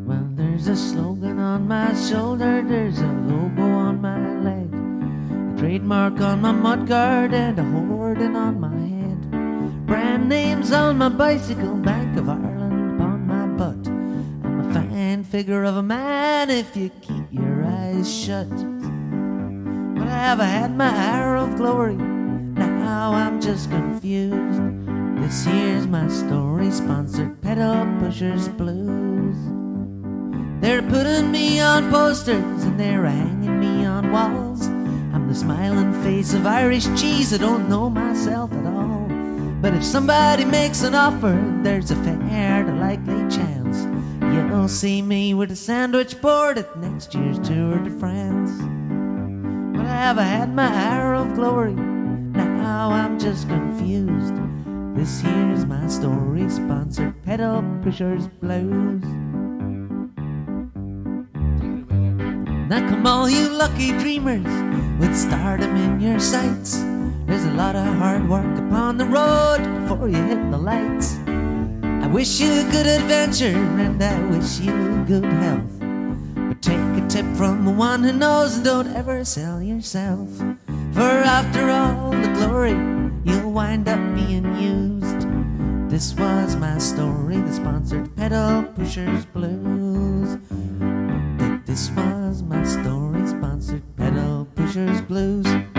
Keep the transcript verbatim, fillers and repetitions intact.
Well, there's a slogan on my shoulder, there's a logo on my leg, a trademark on my mudguard, and a hoarding on my head. Brand names on my bicycle, Bank of Ireland upon my butt. I'm a fine figure of a man if you keep your eyes shut. But have I had my hour of glory? Now I'm just confused. This here's my story, sponsored Pedal Pushers Blues. They're putting me on posters and they're hanging me on walls. I'm the smiling face of Irish cheese, I don't know myself at all. But if somebody makes an offer, there's a fair to likely chance you'll see me with a sandwich board at next year's Tour de France. But have I had my hour of glory? Now I'm just confused. This here's my story, sponsored Pedal Pushers Blues. Now come all you lucky dreamers with stardom in your sights. There's a lot of hard work upon the road before you hit the lights. I wish you good adventure and I wish you good health. But take a tip from the one who knows and don't ever sell yourself. For after all the glory, you'll wind up being used. This was my story, the sponsored Pedal Pushers Blues. This was my story, sponsored Pedal Pushers Blues.